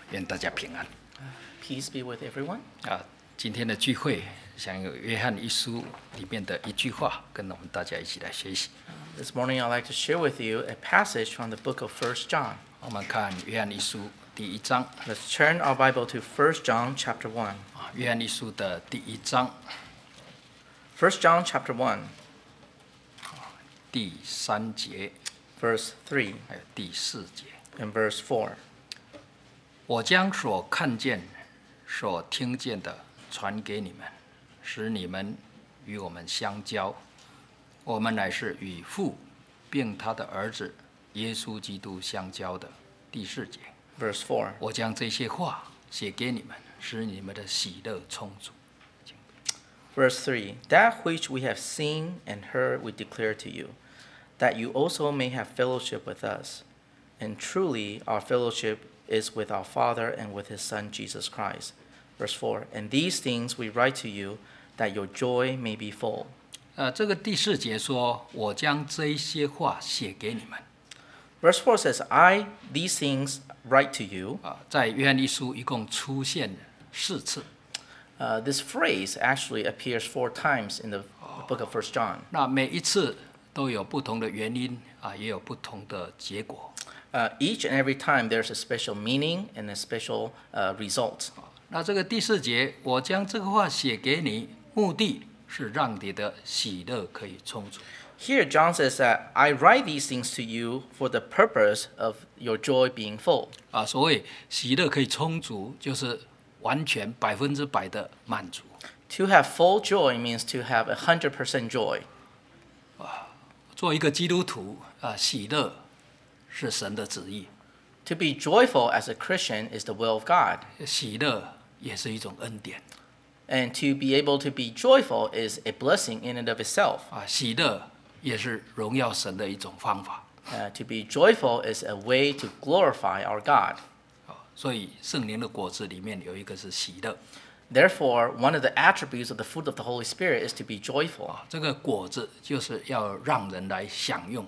愿大家平安。 Peace be with everyone. 今天的聚会想有约翰一书里面的一句话，跟我们大家一起来学习。 This morning I'd like to share with you a passage from the book of 1 John. 我们看约翰一书第一章。 Let's turn our Bible to 1 John chapter 1. 约翰一书的第一章 1 John chapter 1, 第3节 verse 3 还有第4节。 and verse 4. 我将所看见、所听见的传给你们，使你们与我们相交。我们乃是与父并他的儿子耶稣基督相交的。第4节。 Verse 4. 我将这些话写给你们，使你们的喜乐充足。 Verse 3. That which we have seen and heard we declare to you, that you also may have fellowship with us. And truly our fellowship is with our Father and with his Son Jesus Christ. Verse 4. And these things we write to you, that your joy may be full. 这个第4节说，我将这一些话写给你们。 Verse 4 says, these things write to you. 在约翰一书一共出现4次。 This phrase actually appears 4 times in the book of 1 John. 那每一次都有不同的原因也有不同的结果。 Each and every time there's a special meaning and a special result. 那这个第4节，我将这个话写给你，目的是让你的喜乐可以充足。 Here John says that I write these things to you for the purpose of your joy being full. 所谓喜乐可以充足，就是完全100%的满足。 To have full joy means to have 100% joy. 做一个基督徒喜乐是神的旨意， To be joyful as a Christian is the will of God. 喜乐也是一种恩典。 And to be able to be joyful is a blessing in and of itself. 喜乐也是荣耀神的一种方法。 To be joyful is a way to glorify our God. 所以圣灵的果子里面有一个是喜乐。 Therefore, one of the attributes of the fruit of the Holy Spirit is to be joyful. 这个果子就是要让人来享用。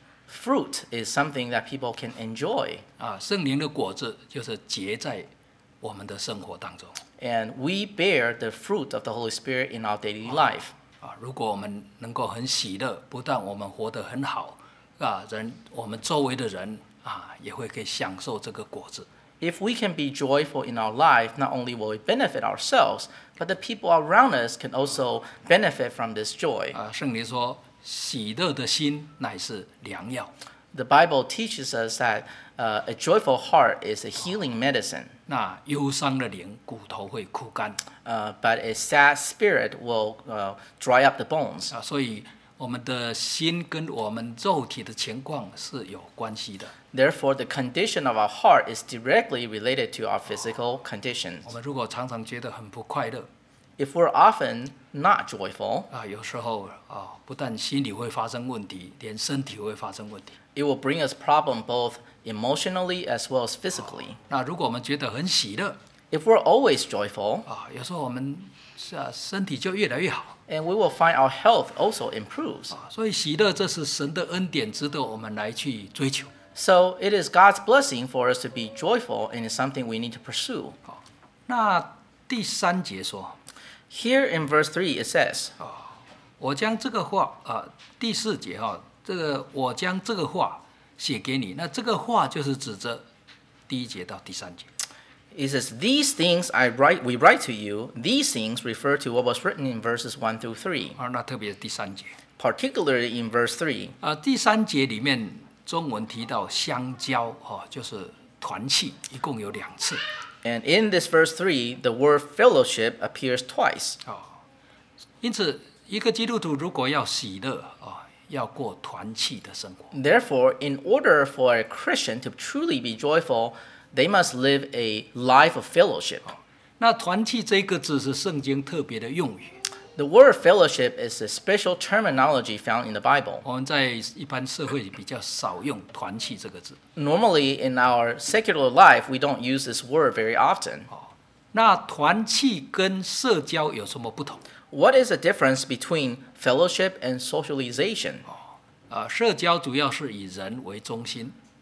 Fruit is something that people can enjoy. 圣灵的果子就是结在我们的生活当中。 And we bear the fruit of the Holy Spirit in our daily life. 如果我们能够很喜乐，不但我们活得很好，我们周围的人也会可以享受这个果子。 If we can be joyful in our life, not only will we benefit ourselves, but the people around us can also benefit from this joy. 圣灵说，喜乐的心乃是良药。 The Bible teaches us that a joyful heart is a healing medicine. 那忧伤的灵，骨头会枯干。 But a sad spirit will dry up the bones. 所以我们的心跟我们肉体的情况是有关系的。 Therefore, the condition of our heart is directly related to our physical conditions. 我们如果常常觉得很不快乐， If we're often not joyful, 有时候不但心理会发生问题，连身体会发生问题。 it will bring us problem both emotionally as well as physically. 那如果我们觉得很喜乐， If we're always joyful, 有时候我们身体就越来越好。 and we will find our health also improves. 所以喜乐这是神的恩典，值得我们来去追求。 So it is God's blessing for us to be joyful, and it's something we need to pursue. 那第3节说， Here in verse 3 it says, 我将这个话第4节这个我将这个话写给你。那这个话就是指着第1节到第3节。 it says, these things we write to you. These things refer to what was written in verses 1 through 3, 那特别是第3节。 particularly in verse 3. 第3节里面中文提到相交就是团契，一共有2次。 And in this verse 3, the word fellowship appears twice. 因此，一个基督徒如果要喜乐要过团契的生活。 Therefore, in order for a Christian to truly be joyful, they must live a life of fellowship. 那团契这个字是圣经特别的用语。 The word fellowship is a special terminology found in the Bible. 我们在一般社会里比较少用团契这个字。 Normally, in our secular life, we don't use this word very often. 那团契跟社交有什么不同？ What is the difference between fellowship and socialization? 社交主要是以人为中心，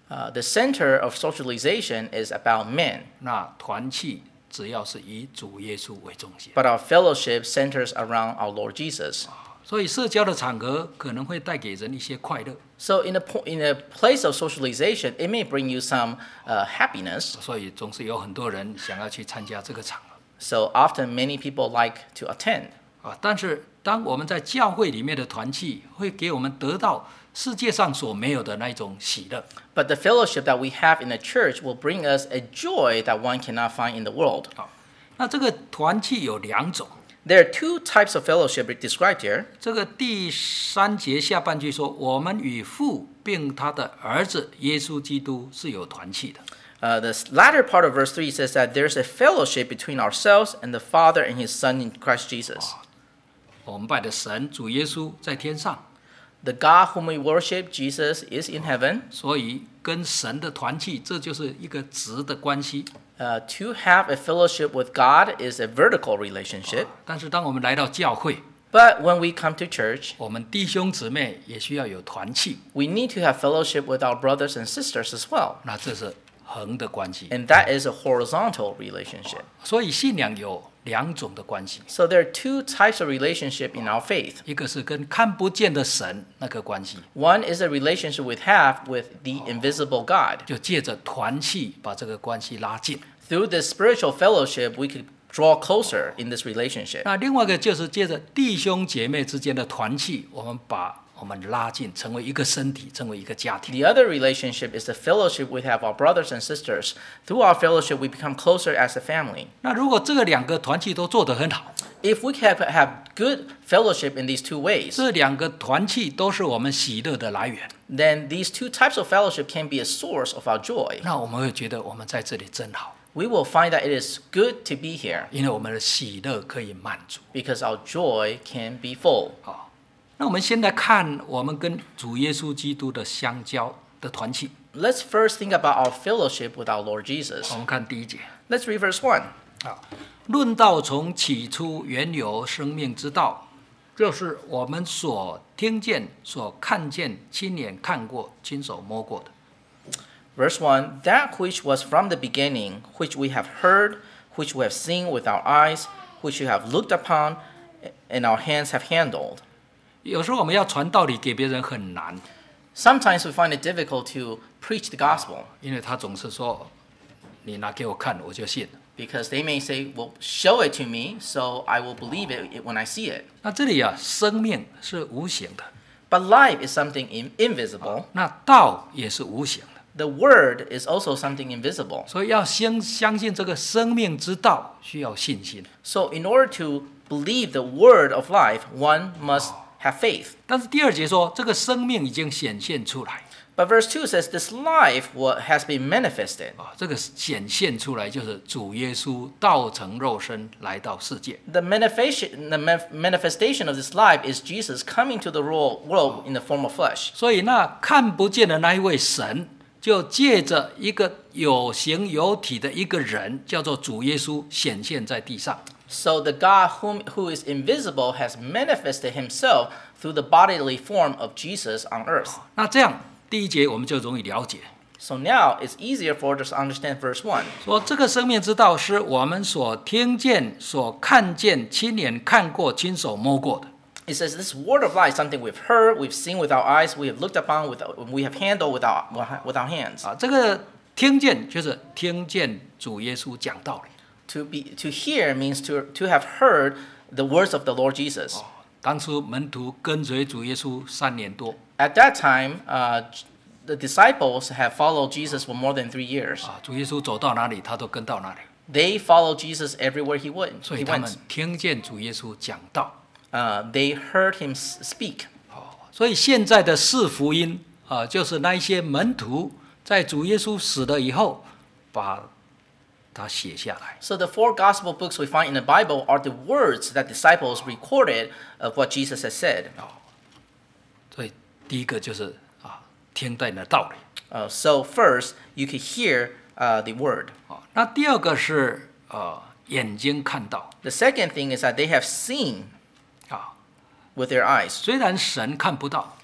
The center of socialization is about men, 那团契只要是以主耶稣为中心。 but our fellowship centers around our Lord Jesus. 所以社交的场合可能会带给人一些快乐， So in a place of socialization, it may bring you some happiness. 所以总是有很多人想要去参加这个场合。 So often many people like to attend. 但是当我们在教会里面的团契，会给我们得到世界上所没有的那一种喜乐。 But the fellowship that we have in the church will bring us a joy that one cannot find in the world. 那这个团契有2种。 There are two types of fellowship described here. 这个第3节下半句说：“我们与父并他的儿子耶稣基督是有团契的。” The latter part of verse 3 says that there's a fellowship between ourselves and the Father and His Son in Christ Jesus. 我们拜的神主耶稣在天上， The God whom we worship, Jesus, is in heaven. 所以跟神的团契，这就是一个直的关系。 To have a fellowship with God is a vertical relationship. 但是当我们来到教会， But when we come to church, 我们弟兄姊妹也需要有团契， we need to have fellowship with our brothers and sisters as well. 那这是横的关系。 And that is a horizontal relationship. 所以信仰有2种的关系， So there are two types of relationship in our faith. 一个是跟看不见的神那个关系， One is a relationship we have with the invisible God. 就借着团契把这个关系拉近。 Through this spiritual fellowship, we could draw closer in this relationship. 那另外一个就是借着弟兄姐妹之间的团契，我们把我们拉近，成为一个身体，成为一个家庭。 The other relationship is the fellowship we have our brothers and sisters. Through our fellowship, we become closer as a family. 那如果这个2个团契都做得很好， If we have good fellowship in these two ways, 这2个团契都是我们喜乐的来源， then these two types of fellowship can be a source of our joy. 那我们会觉得我们在这里真好， We will find that it is good to be here 因为我们的喜乐可以满足。 because our joy can be full. 好，那我们先来看我们跟主耶稣基督的相交的团契。 Let's first think about our fellowship with our Lord Jesus. 我们看第1节。 Let's read verse 1. 论道从起初原有生命之道，就是我们所听见、所看见、亲眼看过、亲手摸过的。 Verse 1, that which was from the beginning, which we have heard, which we have seen with our eyes, which we have looked upon, and our hands have handled. 有时候我们要传道理给别人很难， Sometimes we find it difficult to preach the gospel 因为他总是说：“你拿给我看，我就信了。 because they may say, well, show it to me, so I will believe it when I see it. ” 那这里啊，生命是无形的， But life is something invisible. 那道也是无形的， The word is also something invisible. 所以要相信这个生命之道，需要信心。 So in order to believe the word of life, one must have faith. 但是第2节说，这个生命已经显现出来。 But verse 2 says this life has been manifested. 这个显现出来就是主耶稣道成肉身来到世界。 The manifestation of this life is Jesus coming to the world in the form of flesh. 所以那看不见的那一位神，就借着一个有形有体的一个人，叫做主耶稣，显现在地上。 So the God who is invisible has manifested himself through the bodily form of Jesus on earth. 那这样第1节我们就容易了解， So now it's easier for us to understand verse 1. 说这个生命之道是我们所听见、所看见、亲眼看过、亲手摸过的。 It says this word of life is something we've heard, we've seen with our eyes, we have looked upon, we have handled with our hands. 这个听见就是听见主耶稣讲道理。 To hear means to have heard the words of the Lord Jesus. 当初门徒跟随主耶稣3年多， At that time, the disciples have followed Jesus for more than 3 years. 主耶稣走到哪里，他都跟到哪里， They followed Jesus everywhere he 所以 went. 他们听见主耶稣讲道。 They heard him speak. 所以现在的四福音就是那一些门徒在主耶稣死了以后，把它写下来。 So the 4 gospel books we find in the Bible are the words that disciples recorded of what Jesus has said. 所以第一个就是听见的道理。 So first, you could hear the word. 那第二个是眼睛看到 The second thing is that they have seen 啊， with their eyes. 虽然神看不到，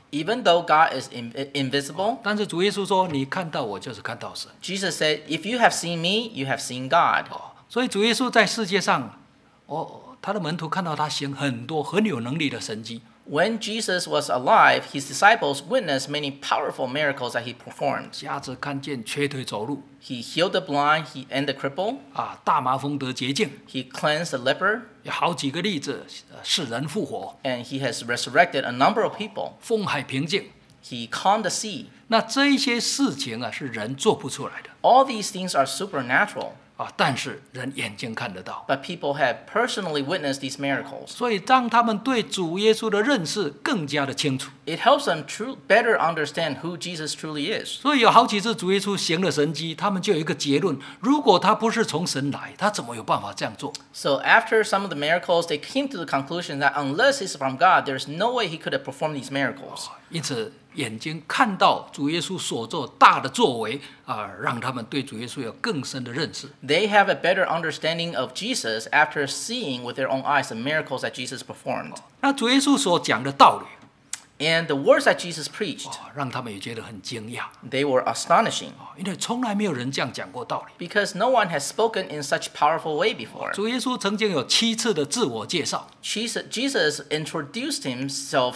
Even though God is invisible, 但是主耶稣说：“你看到我，就是看到神。 Jesus said, if you have seen me, you have seen God. 所以主耶稣在世界上，他的门徒看到他行很多很有能力的神迹。 When Jesus was alive, his disciples witnessed many powerful miracles that he performed. 瞎子看见，瘸腿走路， He healed the blind and the cripple. 大麻风得洁净， He cleansed the leper, 有好几个例子，使人复活， and he has resurrected a number of people. 风海平静。 He calmed the sea. 那这一些事情是人做不出来的 All these things are supernatural, 但是人眼睛看得到。 but people have personally witnessed these miracles. 所以让他们对主耶稣的认识更加的清楚。 It helps them better understand who Jesus truly is. 所以有好几次主耶稣行了神迹，他们就有一个结论：如果他不是从神来，他怎么有办法这样做？ So after some of the miracles, they came to the conclusion that unless he's from God, there's no way he could have performed these miracles. 因此，眼睛看到主耶稣所做大的作为让他们对主耶稣有更深的认识。 They have a better understanding of Jesus after seeing with their own eyes the miracles that Jesus performed. 那主耶稣所讲的道理 And the words that Jesus preached, 让他们也觉得很惊讶 they were astonishing 因为从来没有人这样讲过道理。 because no one has spoken in such powerful way before. 主耶稣曾经有7次的自我介绍， Jesus introduced himself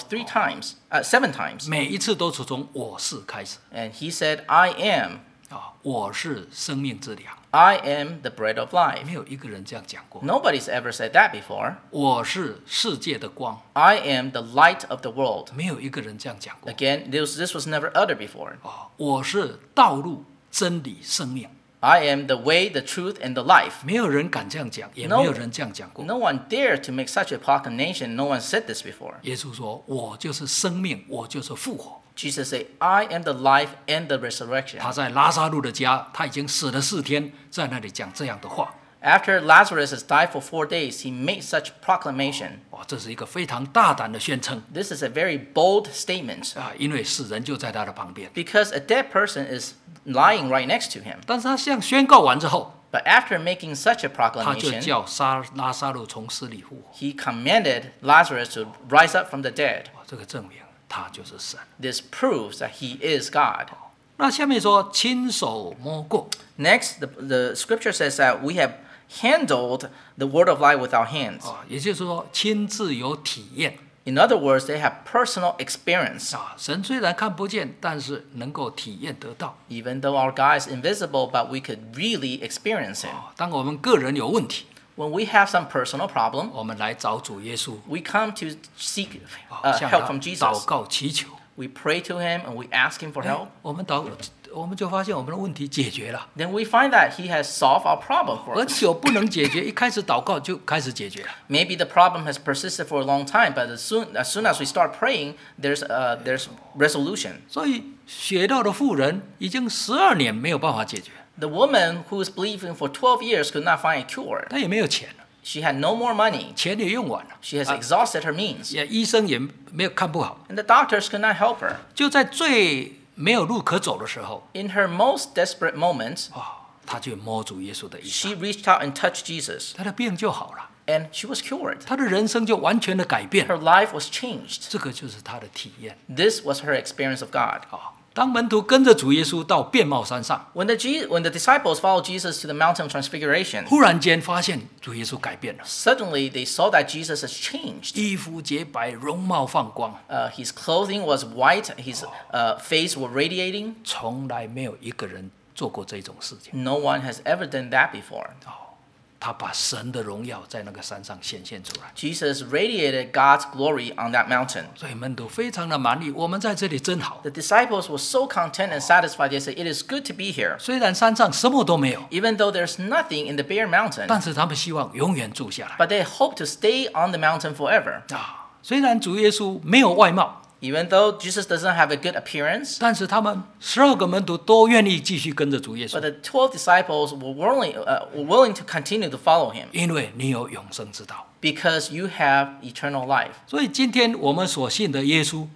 7 times, 每一次都是从我是开始 and he said, I am. 我是生命之粮， I am the bread of life. 没有一个人这样讲过。 Nobody's ever said that before. 我是世界的光， I am the light of the world. 没有一个人这样讲过。 Again, this was never uttered before. 我是道路、真理、生命， I am the way, the truth, and the life. 没有人敢这样讲，也 No 没有人这样讲过。 No one dared to make such a proclamation. No one said this before. 耶稣说：“我就是生命，我就是复活。 Jesus said, I am the life and the resurrection. ” 他在拉撒路的家，他已经死了4天，在那里讲这样的话。 After Lazarus has died for 4 days, he made such proclamation. 这是一个非常大胆的宣称 This is a very bold statement 因为死人就在他的旁边。 because a dead person is lying right next to him. 但是他这样宣告完之后， But after making such a 他就 proclamation, 叫拉撒路从死里复活。 he commanded Lazarus to rise up from the dead. 这个证明他就是神。 This proves that he is God. 那下面说亲手摸过， Next, the scripture says that we have handled the word of life with our hands. 也就是说亲自有体验。 In other words, they have personal experience. 神虽然看不见，但是能够体验得到。 Even though our God is invisible, but we could really experience him. 当我们个人有问题， When we have some personal problem, 我们来找主耶稣， we come to seek 向 help 他 from 祷 Jesus. 告祈求。 We pray to him and we ask him for help. 我们就发现我们的问题解决了， Then we find that he has solved our problem for 而 us. 久不能解决，一开始祷告就开始解决了。 Maybe the problem has persisted for a long time, but as soon as we start praying, there's resolution. 所以血道的妇人已经12年没有办法解决， The woman who was believing for 12 years could not find a cure. 她也没有钱了， She had no more money. 钱也用完了， She has exhausted her means. 医生也没有看不好， And the doctors could not help her. 就在最没有路可走的时候， In her most desperate moments, 她就摸主耶稣的衣裳， she reached out and touched Jesus. 她的病就好了， And she was cured. 她的人生就完全的改变 Her。life was changed. 这个就是她的体验。 This was her experience of God. 当门徒跟着主耶稣到变帽山上， When the disciples followed Jesus to the Mountain of Transfiguration, 忽然间发现主耶稣改变了， suddenly they saw that Jesus has changed. 衣服洁白，容貌放光， His clothing was white, his face was radiating. 从来没有一个人做过这种事情。 No one has ever done that before. 他把神的荣耀在那个山上显现出来， Jesus radiated God's glory on that mountain. 所以门徒非常的满意，我们在这里真好。 The disciples were so content and satisfied. They said, "It is good to be here." 虽然山上什么都没有， Even though there's nothing in the bare mountain, 但是他们希望永远住下来。 but they hope to stay on the mountain forever. 虽然主耶稣没有外貌， Even though Jesus doesn't have a good appearance, 但是他们12个门徒都愿意继续跟着主耶 but 稣， the 12 disciples were willing to continue to follow him 因为你有永生之道。 because you have eternal life. 所以今天我们所信的耶稣，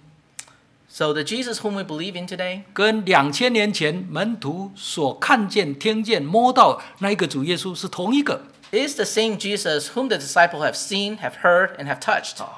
So the Jesus whom we believe in today 跟2000年前门徒所看见、听见、摸到那一个主耶稣是同一个。 is the same Jesus whom the disciples have seen, have heard, and have touched.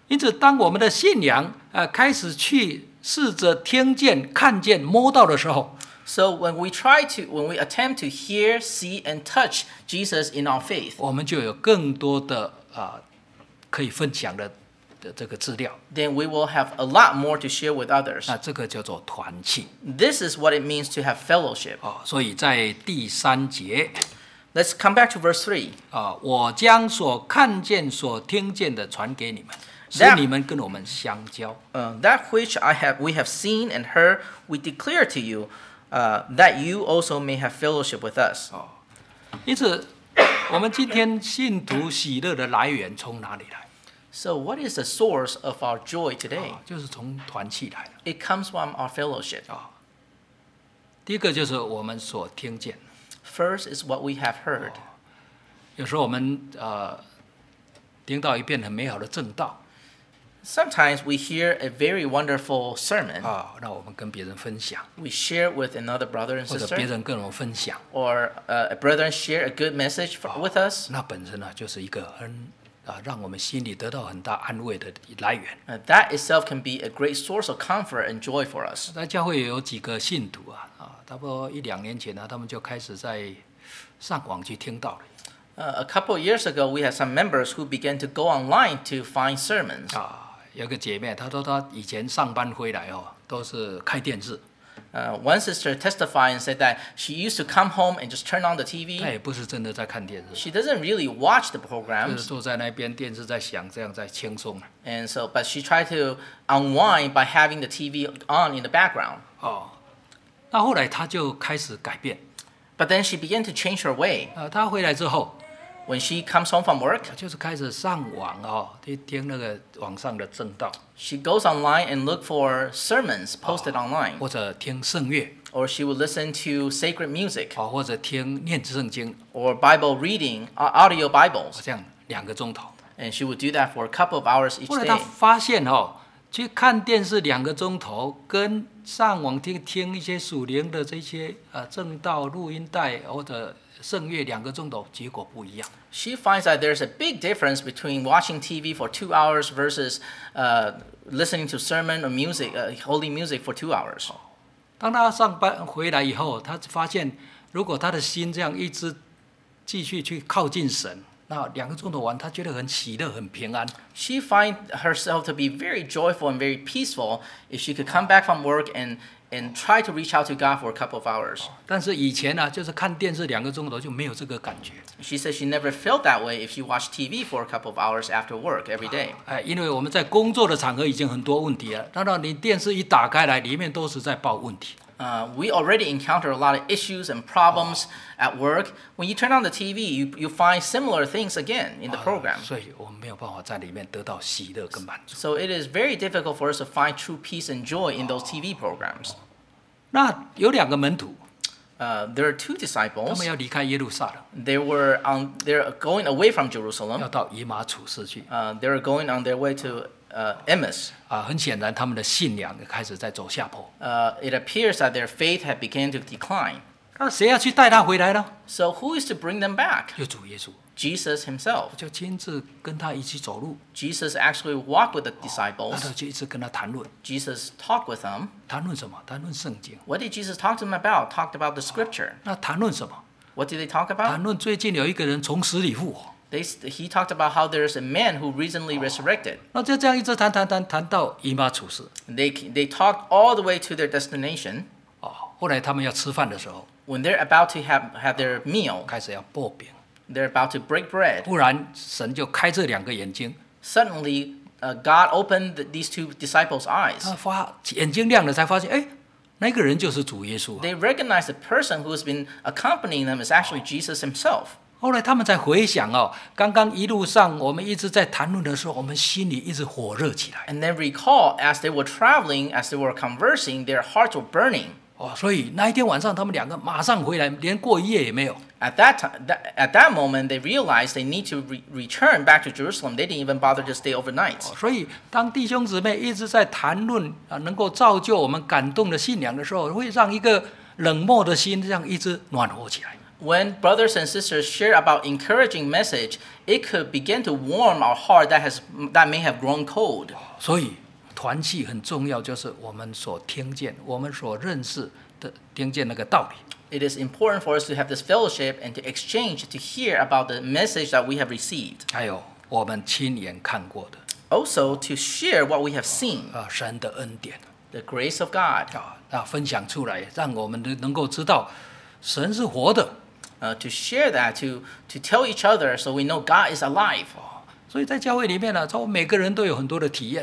因此，当我们的信仰开始去试着听见、看见、摸到的时候， So when we attempt to hear, see, and touch Jesus in our faith, 我们就有更多的可以分享的这个资料。 then we will have a lot more to share with others. 那这个叫做团契 This is what it means to have fellowship. 所以在第3节 Let's come back to verse 3. 我将所看见、所听见的传给你们，使 That- 你们跟我们相交。 That which we have seen and heard, we declare to you, that you also may have fellowship with us. 因此，我们今天信徒喜乐的来源从哪里来？ So what is the source of our joy today? 就是从团契来的。 It comes from our fellowship. 第一个就是我们所听见， First is what we have heard. 有时候我们听到一遍很美好的正道 Sometimes we hear a very wonderful sermon. 那我们跟别人分享， We share with another brother and 或者别 sister, 人跟我们分享， or a brethren share a good message with us. 那本身呢就是一个很让我们心里得到很大安慰的来源。 That itself can be a great source of comfort and joy for us. 在教会有几个信徒差不多1-2年前呢，他们就开始在上网去听到了。 A couple of years ago, we had some members who began to go online to find sermons. 有个姐妹，她说她以前上班回来都是开电视， One sister testified and said that she used to come home and just turn on the 她 TV. 也不是真的在看电视， She doesn't really watch the 就是 programs, 坐在那边电视在响，这样在轻松。 but she tried to unwind by having the TV on in the background. 那后来她就开始改变， But then she began to change her way. 她回来之后， When she comes home from work, 就是开始上网去听那个网上的正道， she goes online and look for sermons posted online, 或者听圣乐， or she would listen to sacred music 或者听念圣经， or Bible reading, audio Bibles, 这样2个钟头。 and she would do that for a couple of hours each 后来她 day. 发现去看电视2个钟头，跟上网听一些属灵的这些正道录音带或者圣乐2个钟头，结果不一样。 She finds that there's a big difference between watching TV for 2 hours versus listening to sermon or music, holy music for 2 hours. 当她上班回来以后，她发现，如果她的心这样一直继续去靠近神，那2个钟头完，她觉得很喜乐、很平安。 She finds herself to be very joyful and very peaceful if she could come back from work and try to reach out to God for a couple of hours. 但是以前呢，就是看电视2个钟头就没有这个感觉。 She says she never felt that way if she watched TV for a couple of hours after work every day. 因为我们在工作的场合已经很多问题了，当然你电视一打开来，里面都是在报问题。 We already encounter a lot of issues and problems at work. When you turn on the TV, you find similar things again in the program. 所以我们没有办法在里面得到喜乐跟满足。 So it is very difficult for us to find true peace and joy in those TV programs. 那有2个门徒， There are 2 他 disciples. 们要离开耶路撒冷， They're going away from 要 Jerusalem. 到以马处士去。 They're going on their way to Emmaus. 很显然他们的信仰开始在走下坡。 It appears that their faith had begun to decline. 那谁要去带他回来呢？ So who is to bring them back? 就主耶稣， Jesus himself. 就亲自跟他一起走路， Jesus actually walked with the 那 disciples. 他就一直跟他谈论， Jesus talked with them. 谈论什么？谈论圣经。 What did Jesus talk to them about? Talked about the scripture. 那谈论什么？ What did they talk 谈 about? 论最近有一个人从死里复活。 He talked about how there's a man who recently resurrected. 那就这样一直谈到以马处士。 They talked all the way to their destination. 后来他们要吃饭的时候， When they're about to have their meal, 开始要剥饼， they're about to break bread. 不然神就开这2个眼睛， Suddenly, God opened these 2 disciples' eyes. 眼睛亮了才发现，那个人就是主耶稣。 They recognize the person who has been accompanying them is actually Jesus himself. 后来他们才回想刚刚一路上我们一直在谈论的时候，我们心里一直火热起来。 And then recall, as they were traveling, as they were conversing, their hearts were burning. 所以那一天晚上他们2个马上回来，连过一夜也没有。 At that moment, they realized they need to return back to Jerusalem. They didn't even bother to stay overnight. 所以当弟兄姊妹一直在谈论能够造就我们感动的信仰的时候，会让一个冷漠的心这样一直暖和起来。 When brothers and sisters share about encouraging message, it could begin to warm our heart that may have grown cold. 所以团契很重要，就是我们所听见、我们所认识的，听见那个道理。 It is important for us to have this fellowship and to exchange, to hear about the message that we have received. 还有我们亲眼看过的 Also, to share what we have seen, 神的恩典 the grace of God, 分享出来，让我们能够知道神是活的。 to share that, to tell each other so we know God is alive. 所以在教会里面呢，每个人都有很多的体验。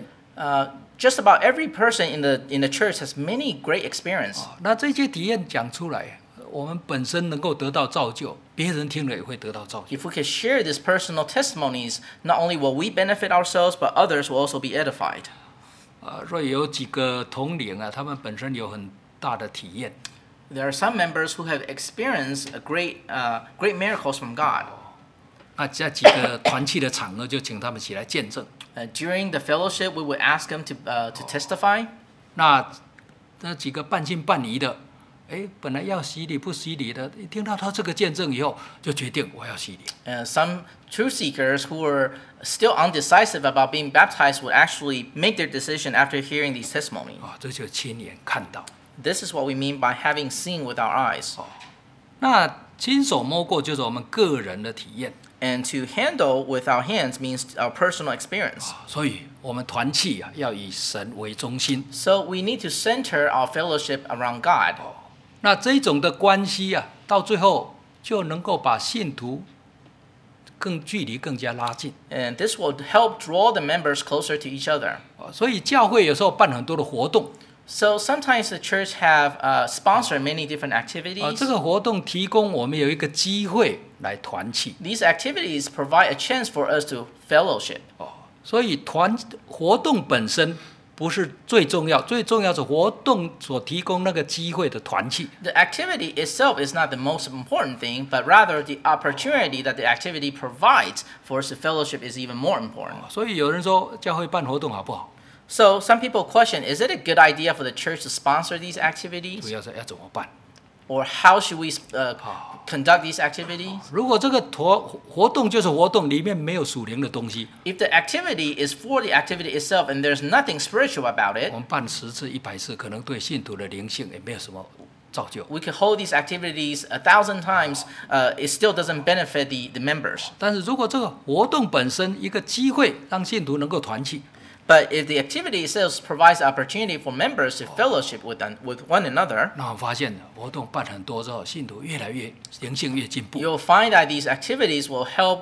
Just about every person in the church has many great experience. 那这些体验讲出来，我们本身能够得到造就，别人听了也会得到造就。 If we could share these personal testimonies, not only will we benefit ourselves, but others will also be edified. 所以有几个同龄啊，他们本身有很大的体验。 There are some members who have experienced great miracles from God. 那在几个团契的场合，就请他们起来见证。 During the fellowship, we would ask them to testify. 那几个半信半疑的，本来要洗礼不洗礼的，一听到他这个见证以后，就决定我要洗礼。 Some truth seekers who were still undecisive about being baptized would actually make their decision after hearing these testimonies. 这就亲眼看到。 This is what we mean by having seen with our eyes. 那亲手摸过就是我们个人的体验。 And to handle with our hands means our personal experience. 所以我们团契啊，要以神为中心。 So we need to center our fellowship around God. 那这一种的关系啊，到最后就能够把信徒距离更加拉近。 And this will help draw the members closer to each other. 所以教会有时候办很多的活动。 So sometimes the church have sponsored many different activities. 这个活动提供我们有一个机会来团契。 These activities provide a chance for us to fellowship. 所以活动本身不是最重要，最重要是活动所提供那个机会的团契。 The activity itself is not the most important thing, but rather the opportunity that the activity provides for us to fellowship is even more important. 所以有人说教会办活动好不好？ So some people question, is it a good idea for the church to sponsor these 主 activities? 要是要怎么办？ Or how should we conduct these activities? 如果这个活动就是活动，里面没有属灵的东西， If the activity is for the activity itself and there's nothing spiritual about it, 我们办10次、100次，可能对信徒的灵性也没有什么造就。 we could hold these activities 1,000 times, it still doesn't benefit the members. 但是如果这个活动本身一个机会，让信徒能够团契， But if the activity itself provides the opportunity for members to fellowship with one another, 那我们发现活动办很多之后，信徒越来越灵性越进步。 you'll find that these activities will help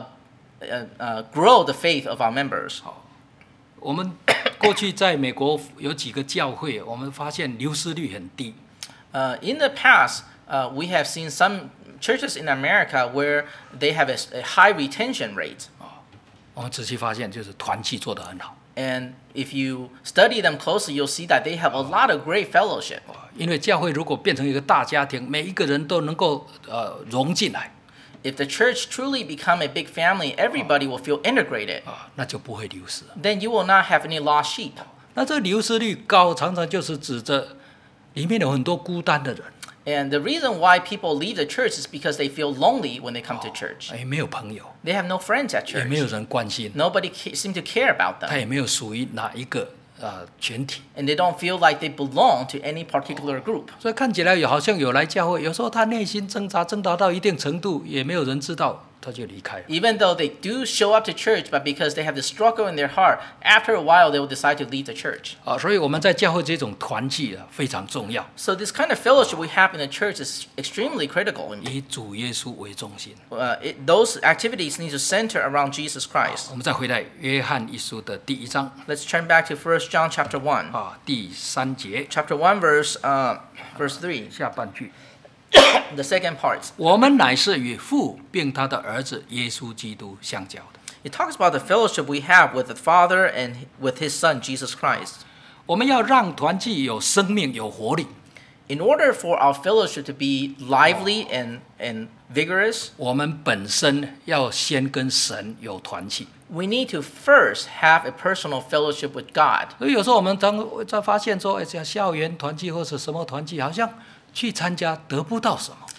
grow the faith of our members. 我们过去在美国有几个教会，我们发现流失率很低。 In the past, we have seen some churches in America where they have a high retention rate. 我们仔细发现，就是团契做得很好。 And if you study them closely, you'll see that they have a lot of great fellowship. 因为教会如果变成一个大家庭，每一个人都能够融进来， If the church truly become a big family, everybody will feel integrated. 那就不会流失。 Then you will not have any lost sheep. 那这流失率高，常常就是指着里面有很多孤单的人， And the reason why people leave the church is because they feel lonely when they come to church. 没有朋友， They have no friends at 也没有 church. 人关心， Nobody seems to care about 他 them. 也没有属于哪一个群体， And they don't feel like they belong to any particular group. 所以看起来好像有来教会，有时候他内心挣扎到一定程度，也没有人知道，他就离开了。 Even though they do show up to church, but because they have the struggle in their heart, after a while they will decide to leave the church. 所以我们在教会这种团契非常重要， So this kind of fellowship we have in the church is extremely critical. 以主耶稣为中心。 Those activities need to center around Jesus Christ. 我们再回来约翰一书的第1章 Let's turn back to 1 John chapter 1. 第3节 Chapter 1 verse 3. 下半句。 The second part. 我们乃是与父并他的儿子耶稣基督相交的。 It talks about the fellowship we have with the Father and with His Son, Jesus Christ. 我们要让团契有生命、有活力。 In order for our fellowship to be lively and vigorous, 我们本身要先跟神有团契。 we need to first have a personal fellowship with God. 所以有时候我们在发现说，像校园团契或是什么团契，好像去参加得不到什么。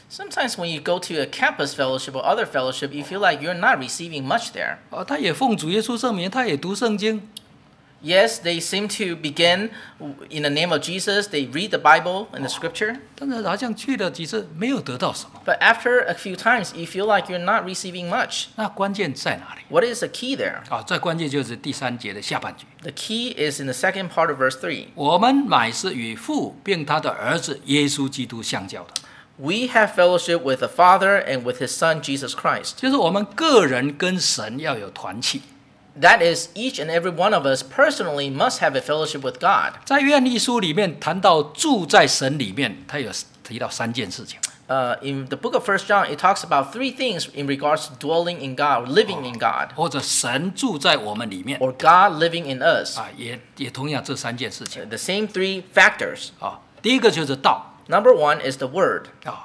Sometimes when you go to a campus fellowship or other fellowship, you feel like you're not receiving much there. 他也奉主耶稣圣名，他也读圣经， Yes, they seem to begin in the name of Jesus. They read the Bible and the Scripture. 但是好像去了几次没有得到什么。 But after a few times, you feel like you're not receiving much. 那关键在哪里？ What is the key there? 这关键就是第3节的下半句。 The key is in the second part of verse 3. 我们乃是与父并他的儿子耶稣基督相交的， We have fellowship with the Father and with His Son, Jesus Christ. 就是我们个人跟神要有团契。 That is, each and every one of us personally must have a fellowship with God. 在约翰一书里面谈到住在神里面，他有提到3件事情。 In the book of 1 John, it talks about 3 things in regards to dwelling in God, or living in God, 或者神住在我们里面 or God living in us. 也同样这3件事情 The same 3 factors. 第一个就是道 Number 1 is the Word.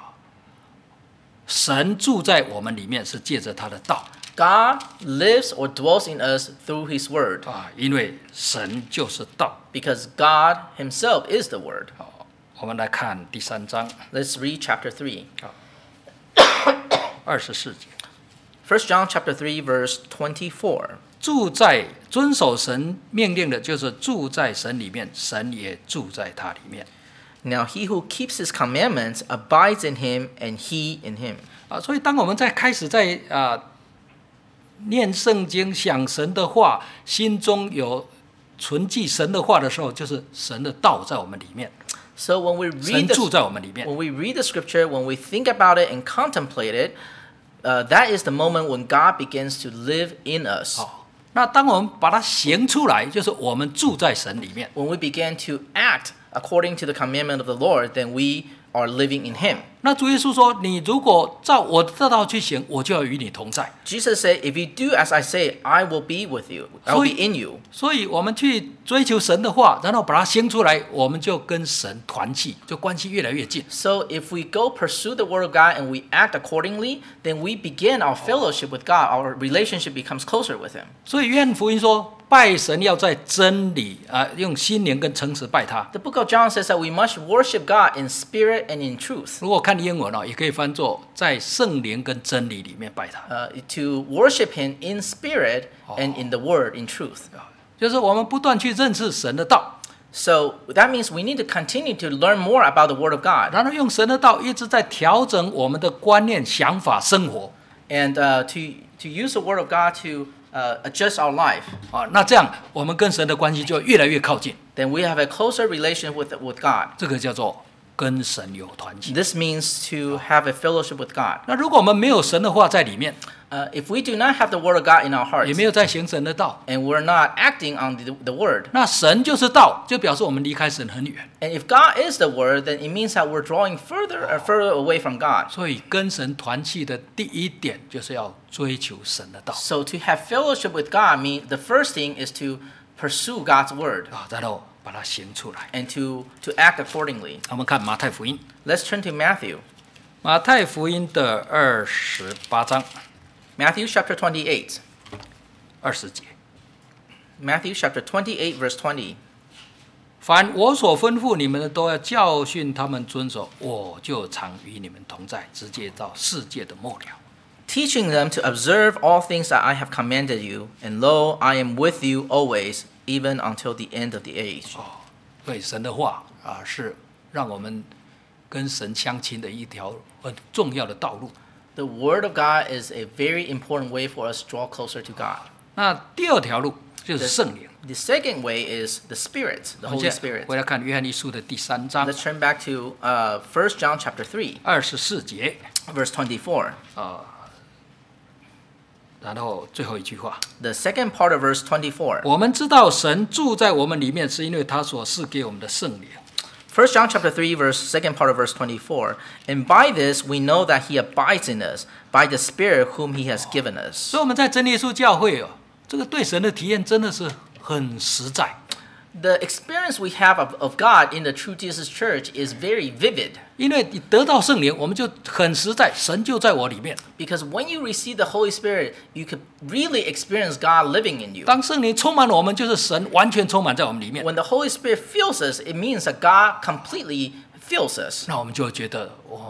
神住在我们里面是借着他的道 God lives or dwells in us through His Word, 因为神就是道。 because God Himself is the Word. 我们来看第3章 Let's read chapter 3. 24节， 1 John chapter 3, verse 24. 住在遵守神命令的，就是住在神里面，神也住在他里面。 Now he who keeps His commandments abides in Him, and He in Him. 所以当我们开始在念圣经、想神的话，心中有存记神的话的时候，就是神的道在我们里面， So when we 神 read 住 the 在我们里面。 when we read the Scripture, when we think about it and contemplate it, that is the moment when God begins to live in us. 那当我们把它行出来，就是我们住在神里面。 When we begin to act according to the commandment of the Lord, then we are living in Him. 那主耶稣说：“你如果照我的这道去行，我就要与你同在。” Jesus said, "If you do as I say, I will be with you. I will be in you." 所以我们去追求神的话，然后把它行出来，我们就跟神团契，就关系越来越近。 So if we go pursue the Word of God and we act accordingly, then we begin our fellowship with God. Our relationship becomes closer with Him. 所以约翰福音说，拜神要在真理用心灵跟诚实拜他。 The book of John says that we must worship God in spirit and in truth. 如果看英文也可以翻作在圣灵跟真理里面拜他。 To worship Him in spirit and in the Word, in truth. 就是我们不断去认识神的道， So that means we need to continue to learn more about the Word of God 然后用神的道一直在调整我们的观念、想法、生活。 and to use the Word of God to adjust our life. 那这样我们跟神的关系就越来越靠近。 Then we have a closer relation with God. 这个叫做跟神有团契。 This means to have a fellowship with God. 那如果我们没有神的话在里面， If we do not have the Word of God in our 也 hearts 没有在行神的道， and we're not acting on the Word, 那神就是道，就表示我们离开神很远。 and if God is the Word, then it means that we're drawing further and further away from God. 所以跟神团契的第一点就是要追求神的道 So to have fellowship with God means the first thing is to pursue God's Word 然后把它行出来。 and to act accordingly. 我们看马太福音， Let's turn to Matthew. 马太福音的28章 Matthew chapter 28. 20节。 Matthew chapter 28, verse 20. 凡我所吩咐你们的，都要教训他们遵守，我就常与你们同在，直接到世界的末了。 Teaching them to observe all things that I have commanded you, and lo, I am with you always, even until the end of the age. 所以神的话是让我们跟神相亲的一条很重要的道路。 The Word of God is a very important way for us to draw closer to God. 那第二条路就是圣灵。 The second way is the Spirit, the 我们 Holy 现在 Spirit. 回来看约翰一书的第3章 Let's turn back to 1 John chapter 3, 24节， verse 24. 然后最后一句话， The second part of verse 24. 我们知道神住在我们里面，是因为他所赐给我们的圣灵。 1 John chapter 3, second part of verse 24. And by this we know that He abides in us, by the Spirit whom He has given us. 所以我们在真耶稣教会这个对神的体验真的是很实在。 The experience we have of God in the True Jesus Church is very vivid. 因为你得到圣灵，我们就很实在，神就在我里面。 Because when you receive the Holy Spirit, you could really experience God living in you. 当圣灵充满了我们，就是神完全充满在我们里面。 When the Holy Spirit fills us, it means that God completely fills us. 那我们就觉得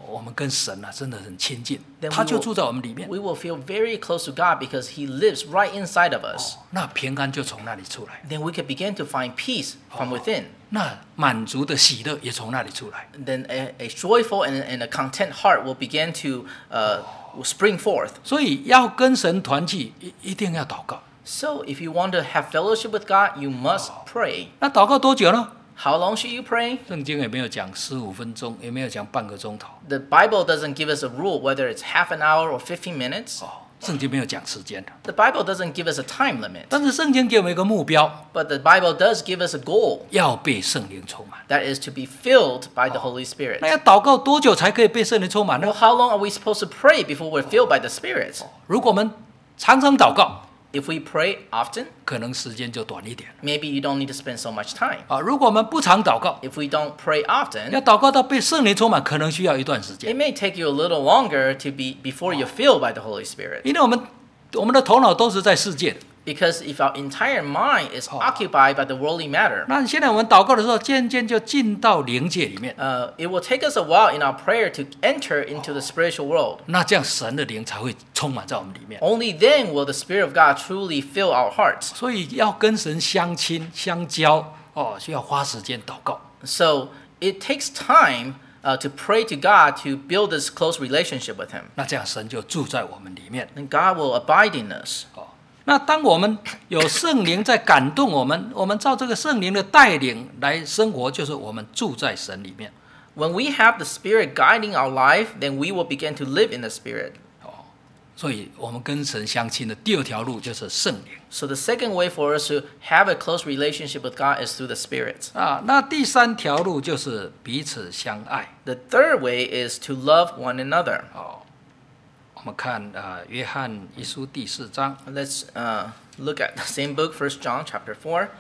我们跟神啊真的很亲近 Then， 他就住在我们里面， we will feel very close to God because He lives right inside of us. 那平安就从那里出来， Then we can begin to find peace from within. 那满足的喜乐也从那里出来。 Then a joyful and a content heart will begin to will spring forth. 所以要跟神团契，一定要祷告。 So if you want to have fellowship with God, you must pray. 那祷告多久呢？ How long should you pray? 圣经也没有讲15分钟，也没有讲半个钟头。 The Bible doesn't give us a rule whether it's half an hour or 15 minutes. 圣经没有讲时间的， The Bible doesn't give us a time limit. 但是圣经给我们一个目标， But the Bible does give us a goal. 要被圣灵充满。 That is to be filled by the Holy Spirit. 那要祷告多久才可以被圣灵充满 Well, 呢？ how long are we supposed to pray before we're filled by the Spirit? 如果我们常常祷告， If we pray often, 可能时间就短一点 maybe you don't need to spend so much time. 啊。如果我们不常祷告， If we don't pray 要 often, 祷告到被圣灵充满，可能需要一段时 it 间， may take you a little longer to be before you're filled by the Holy Spirit. 因为我们的头脑都是在世界的。 Because if our entire mind is occupied by the worldly matter, 那现在我们祷告的时候，渐渐就进到灵界里面， it will take us a while in our prayer to enter into the spiritual world. 那这样神的灵才会充满在我们里面。 Only then will the Spirit of God truly fill our hearts. 所以要跟神相亲相交需要花时间祷告。 So it takes time to pray to God to build this close relationship with Him. 那这样神就住在我们里面。 And God will abide in us. 那当我们有圣灵在感动我们，我们照这个圣灵的带领来生活，就是我们住在神里面。 When we have the Spirit guiding our life, then we will begin to live in the Spirit. 所以我们跟神相亲的第二条路就是圣灵 So the second way for us to have a close relationship with God is through the Spirit. 啊。那第三条路就是彼此相爱。 The third way is to love one another. 我们看约翰一书第4章， Let's look at the same book, 1 John chapter 4.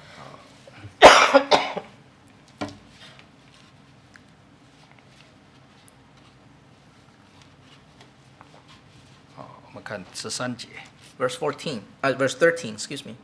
我们看13节。 Verse 13, excuse me.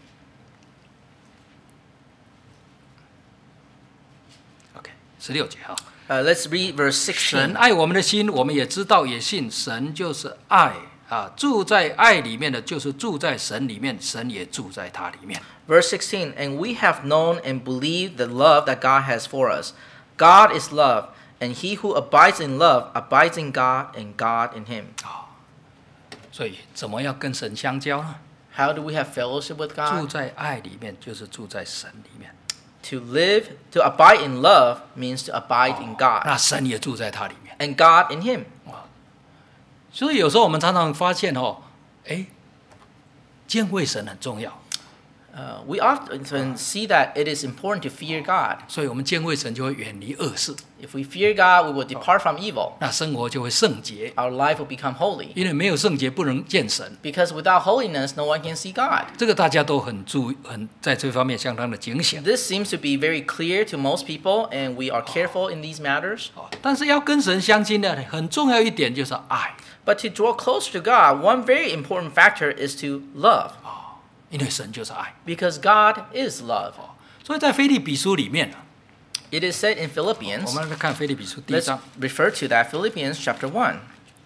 OK， 16节哈。 Let's read verse 神 16. 爱我们的心，我们也知道也信，神就是爱啊，住在爱里面的，就是住在神里面，神也住在他里面。 Verse 16, and we have known and believed the love that God has for us. God is love, and he who abides in love abides in God, and God in him. 所以怎么样跟神相交呢？ How do we have fellowship with 住 God? 在爱里面，就是住在神里面。 To abide in love means to abide in God, 那神也住在他里面。 and God in him. 所以有时候我们常常发现敬畏神很重要， We often see that it is important to fear God. 所以我们敬畏神就会远离恶事， If we fear God, we will depart from evil. 那生活就会圣洁。 Our life will become holy. 因为没有圣洁不能见神， Because without holiness, no one can see God. 这个大家都很在这方面相当的警醒。 This seems to be very clear to most people, and we are careful in these matters. 但是要跟神相亲的很重要一点就是爱， But to draw closer to God, one very important factor is to love. 因为神就是爱。 Because God is love. 所以在腓立比书里面， It is said in 我 Philippians, 们来看腓立比书第1 let's 章 refer to that, Philippians chapter 1.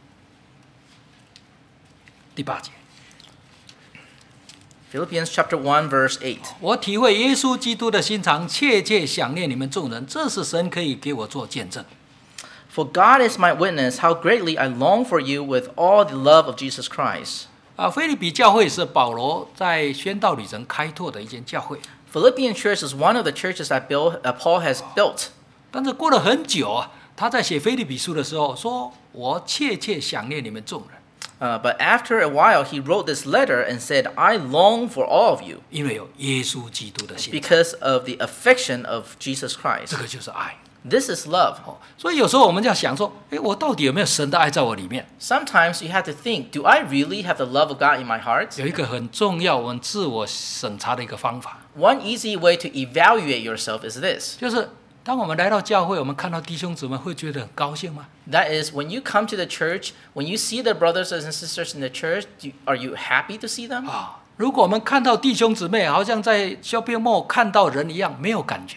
第8节。 Philippians chapter 1, verse 8. 我体会耶稣基督的心肠，切切想念你们众人，这是神可以给我做见证。 For God is my witness, how greatly I long for you with all the love of Jesus Christ. 腓立比教会是保罗在宣道旅程开拓的一间教会， Philippian church is one of the churches that Paul has built. 但是过了很久他在写腓立比书的时候说：“我切切想念你们众人。” But after a while, he wrote this letter and said, I long for all of you 因为有耶稣基督的心肠， because of the affection of Jesus 这 Christ. 个就是爱。 This is love. 所以有时候我们就要想说，我到底有没有神的爱在我里面？ Sometimes you have to think, do I really have the love of God in my heart? 有一个很重要，我们自我审查的一个方法， One easy way to evaluate yourself is this. 就是当我们来到教会，我们看到弟兄姊妹，会觉得很高兴吗？ That is, when you come to the church, when you see the brothers and sisters in the church, are you happy to see them? 如果我们看到弟兄姊妹好像在 shopping mall 看到人一样，没有感觉，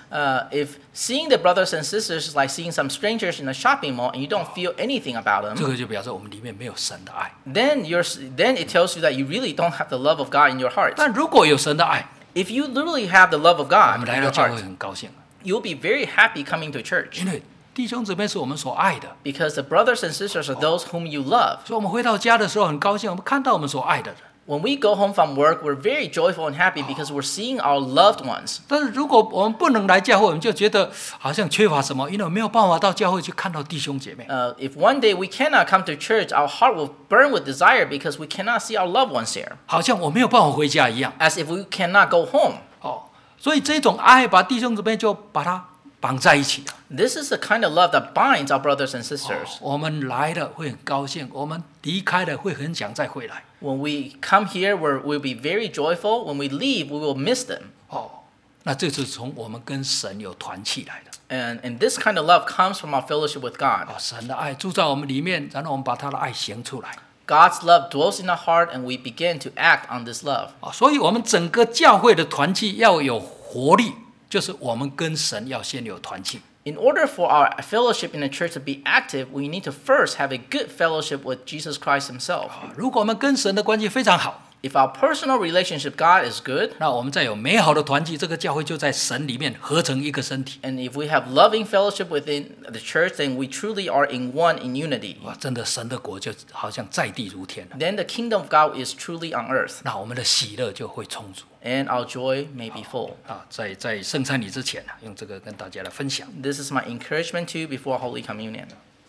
If seeing the brothers and sisters is like seeing some strangers in a shopping mall and you don't feel anything about 这 them, 个就表示我们里面没有神的爱。 then it tells you that you really don't have the love of God in your heart. 但如果有神的爱， If you literally have the love of 我 God 们 in 来 your 到教会 heart, 很高兴， you'll be very happy coming to church 因为弟兄姊妹是我们所爱的， because the brothers and sisters are those whom you love. 所以我们回到家的时候很高兴，我们看到我们所爱的人。 When we go home from work, we're very joyful and happy because we're seeing our loved ones. 但是如果我们不能来教会，我们就觉得好像缺乏什么，因为我没有办法到教会去看到弟兄姐妹。 If one day we cannot come to church, our heart will burn with desire because we cannot see our loved ones there, 好像我没有办法回家一样。 as if we cannot go home. 哦，所以这种爱把弟兄姊妹就把它绑在一起了。 This is the kind of love that binds our brothers and sisters. 我们来了会很高兴，我们离开了会很想再回来。 When we come here, we'll be very joyful. When we leave, we will miss them. 哦，那这是从我们跟神有团契来的。 And this kind of love comes from our fellowship with God. 哦，神的爱住在我们里面，然后我们把他的爱行出来。 God's love dwells in our heart, and we begin to act on this love. 啊，所以我们整个教会的团契要有活力，就是我们跟神要先有团契。 In order for our fellowship in the church to be active, we need to first have a good fellowship with Jesus Christ Himself. 如果我们跟神的关系非常好， If our personal relationship with God is good, 那我们再有美好的团契，这个教会就在神里面合成一个身体。 and if we have loving fellowship within the church, then we truly are in one in unity. 哇，真的神的国就好像在地如天了。 Then the kingdom of God is truly on earth, 那我们的喜乐就会充足。 and our joy may be full. 啊，在圣餐礼之前啊，用这个跟大家来分享。 This is my encouragement to you before Holy Communion.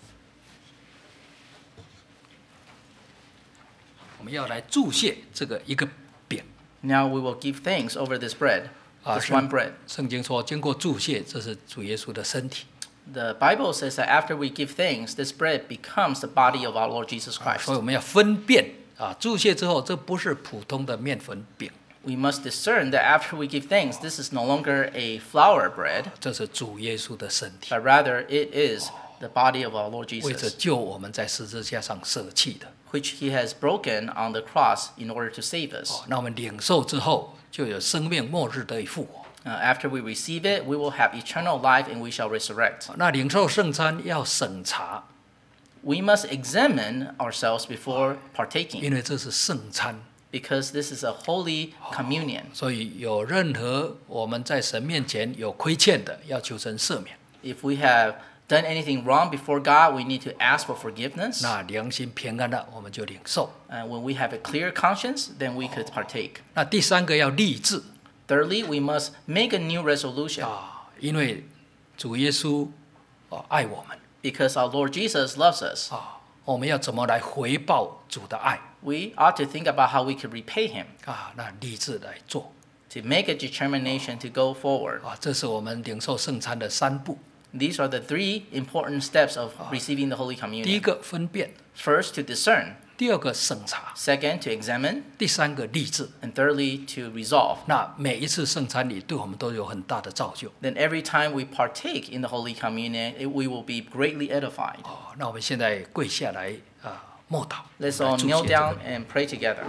我们要来注谢这个一个饼。 Now we will give thanks over this bread, 啊， this one bread. 圣经说，经过注谢，这是主耶稣的身体。 The Bible says that after we give thanks, this bread becomes the body of our Lord Jesus 所以 Christ. 我们要分辨啊，注谢之后，这不是普通的面粉饼， We must discern that after we give thanks, this is no longer a flour bread, 这是主耶稣的身体， but rather it is the body of our Lord 为着 Jesus, 救我们在十字架上舍弃的。 which He has broken on the cross in order to save us. 哦，那我们领受之后，就有生命末日得以复活。 After we receive it, we will have eternal life and we shall resurrect. 那领受圣餐要审查， We must examine ourselves before partaking, 因为这是圣餐， because this is a holy communion. 所以有任何我们在神面前有亏欠的，要求神赦免。 If we have done anything wrong before God, we need to ask for forgiveness. 那良心平安了，我们就领受。 And when we have a clear conscience, then we could partake. 那第三个要立志 Thirdly, we must make a new resolution, 啊，因为主耶稣爱我们 because our Lord Jesus loves us. 啊，我们要怎么来回报主的爱 We ought to think about how we could repay Him, 啊？那立志来做 to make a determination to go forward. 啊，这是我们领受圣餐的三步。 These are the three important steps of receiving the Holy 第一 Communion. 个分辨， First, to discern. 第二个审查， Second, to examine. 第三个立志。 And thirdly, to resolve. 那每一次圣餐礼对我们都有很大的造就 Then every time we partake in the Holy Communion, we will be greatly edified. 哦。那我们现在跪下来啊，默祷， Let's 来 all 祝谢 kneel 这个 down and pray together.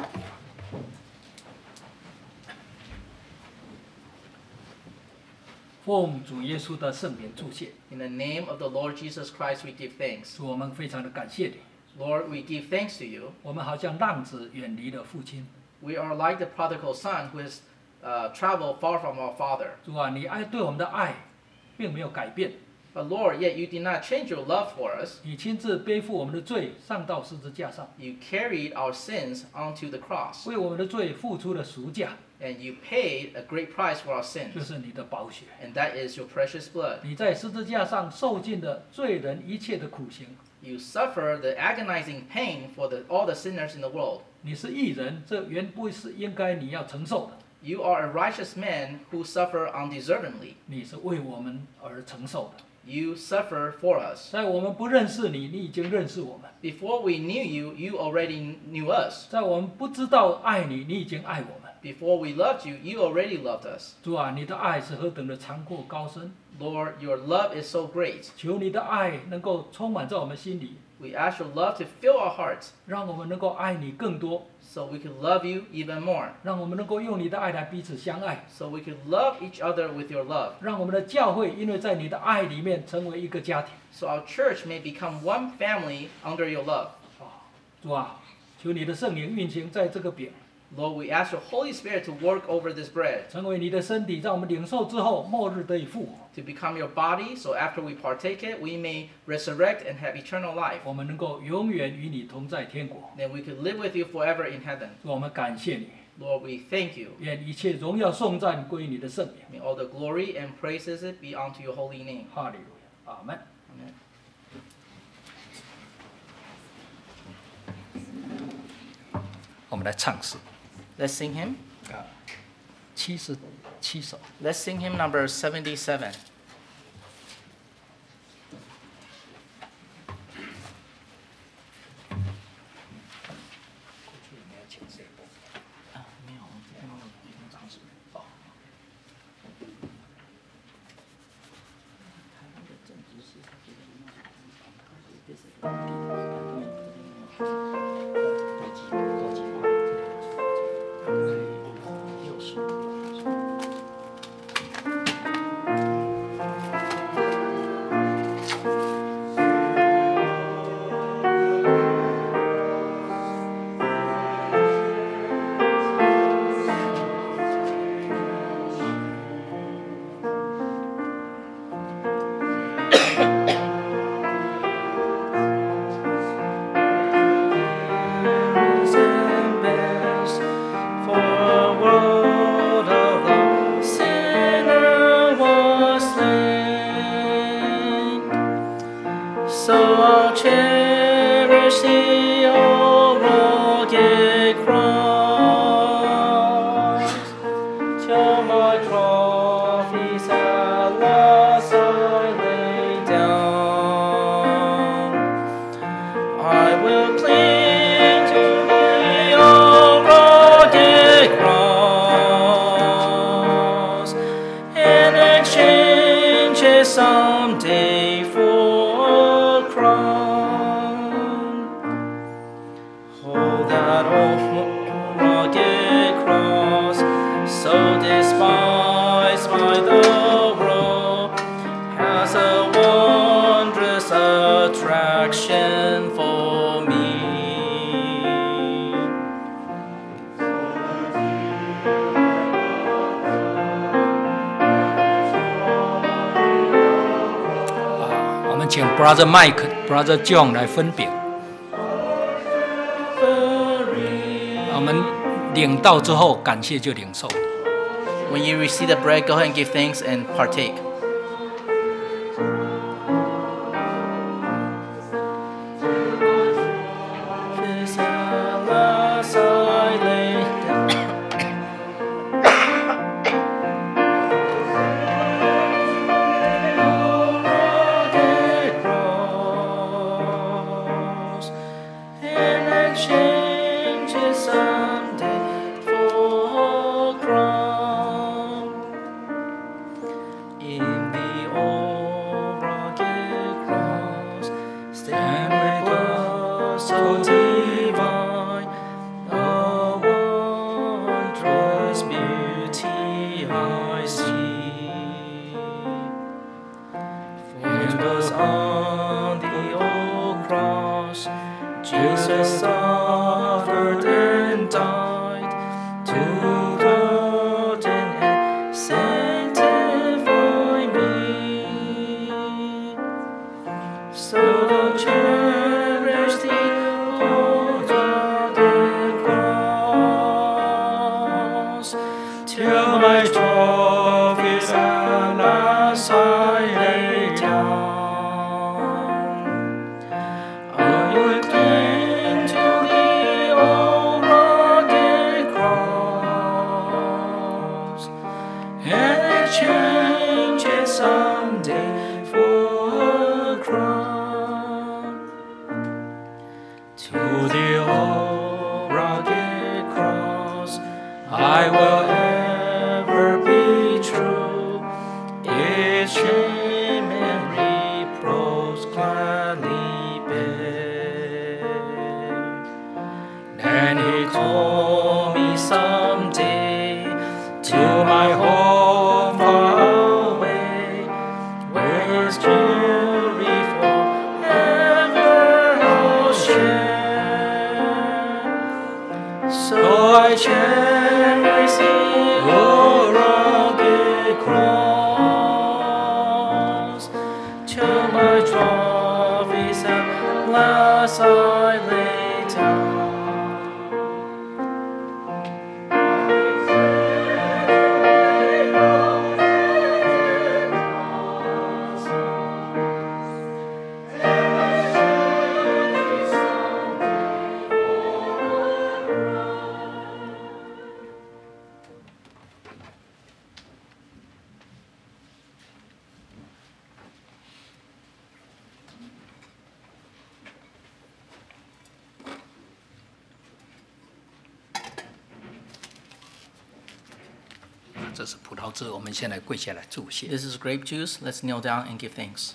奉主耶稣的圣名祝谢， In the name of the Lord Jesus Christ, we give thanks. 主我们非常的感谢你。 Lord, we give thanks to you. 我们好像浪子远离了父亲， We are like the prodigal son who has traveled far from our father. 主啊，你爱对我们的爱并没有改变， But Lord, yet you did not change your love for us. 你亲自背负我们的罪，上到十字架上， You carried our sins onto the cross, 为我们的罪付出了赎价， and you paid a great price for our 就 sins, 是你的宝血。 and that is your precious blood. 你在十字架上受尽了罪人一切的苦刑， You suffer the agonizing pain for all the sinners in the world. 你是义人，这原不是应该你要承受的， You are a righteous man who suffer undeservingly. 你是为我们而承受的。 You suffer for us. 在我们不认识你，你已经认识我们； Before we knew you, you already knew us. 在我们不知道爱你，你已经爱我们。 Before we loved you, you already loved us. 主啊，你的爱是何等的长阔高深， Lord, your love is so great. 求你的爱能够充满在我们心里， We ask your love to fill our hearts 让我们能够爱你更多， so we can love you even more, 让我们能够用你的爱来彼此相爱， so we can love each other with your love, 让我们的教会因为在你的爱里面成为一个家庭。 so our church may become one family under your love. 主啊，求你的圣灵运行在这个饼， Lord, we ask your Holy Spirit to work over this bread 成为你的身体，让我们领受之后，末日得以复活， to become your body, so after we partake it, we may resurrect and have eternal life. 我们能够永远与你同在天国。 Then we could live with you forever in heaven. 我们感谢你， Lord, we thank you. 愿一切荣耀颂赞归于你的圣名。 May all the glory and praises be unto your holy name. 哈利路亚，阿门。 Amen. 我们来唱诗， Let's sing hymn. 77首。 Let's sing hymn number 77. 请 Brother Mike、Brother John 来分饼。我们领到之后，感谢就领受。 When you receive the bread, go ahead and give thanks and partake. my trophies at last I lay down. "这是葡萄汁，我们先来跪下来祝谢。 This is grape juice. Let's kneel down and give thanks.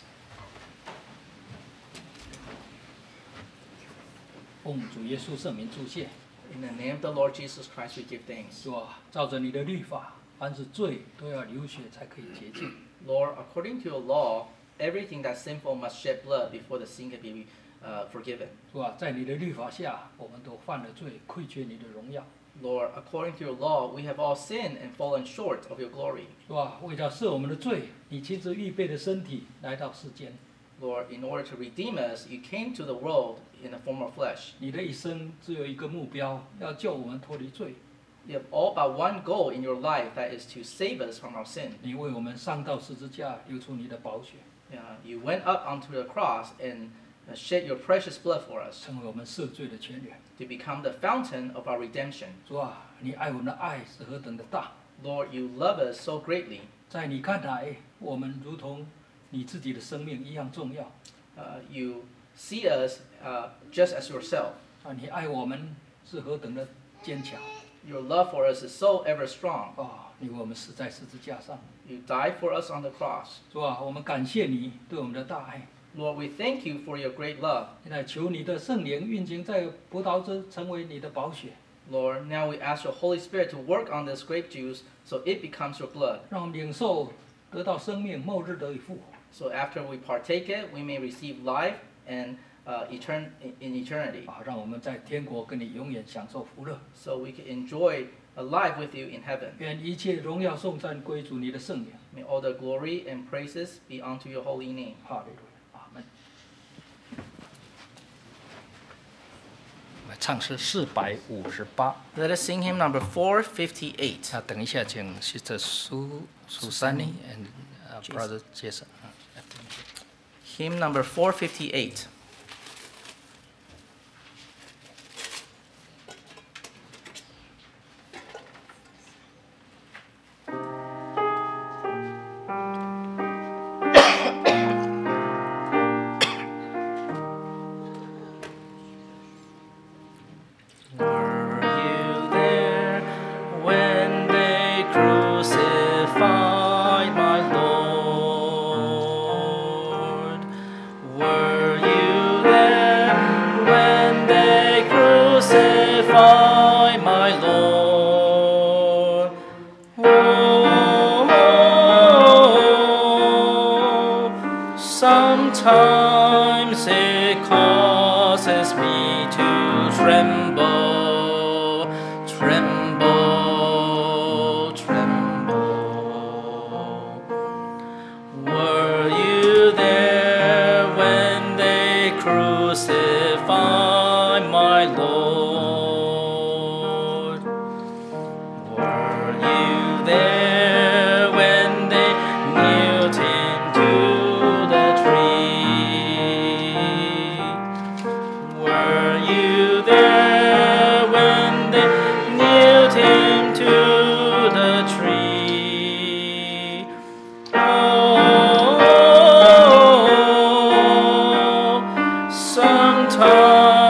奉主耶稣圣名祝谢， In the name of the Lord Jesus Christ, we give thanks. 主啊，照着你的律法，凡是罪都要流血才可以洁净。 Lord, according to your law, everything that's sinful must shed blood before the sin can be forgiven. 主啊，在你的律法下，我们都犯了罪，亏缺你的荣耀。 Lord, according to your law, we have all sinned and fallen short of your glory. 主啊，为了赦我们的罪，你亲自预备的身体来到世间。 Lord, in order to redeem us, you came to the world in the form of flesh. 你的一生只有一个目标，要救我们脱离罪。 You have all but one goal in your life, that is to save us from our sin. 你为我们上到十字架，流出你的宝血， You went up onto the cross and shed your precious blood for us 成为我们赦罪的泉源。 to become the fountain of our redemption. 主啊，你爱我们的爱是何等的大！ Lord, you love us so greatly. 在你看来，我们如同你自己的生命一样重要。 You see us just as yourself. 啊，你爱我们是何等的坚强！ Your love for us is so ever strong. 啊，你为我们死在十字架上。 You died for us on the cross. 主啊，我们感谢你对我们的大爱。 Lord, we thank you for your great love. 现在求你的圣灵运行在葡萄汁，成为你的宝血， Lord, now we ask your Holy Spirit to work on this grape juice so it becomes your blood. 让我们领受得到生命，末日得以复活。 So after we partake it, we may receive life and in eternity. 啊，让我们在天国跟你永远享受福乐。 So we can enjoy a life with you in heaven. 愿一切荣耀颂赞归主你的圣名。 May all the glory and praises be unto your holy name. 哈利路亚，阿门。我们唱诗458。 Let us sing hymn number 458. 那等一下，请 Sister Susani and Brother Jason。 Hymn number 458. Were you there when they crucified my Lord? Were you there when they crucified my Lord? Oh, sometimes it causes me to tremble, tremble, tremble. Were you there when they crucified my Lord? Were you there when they nailed him to the tree? Were you there when they nailed him to the tree? Oh, sometimes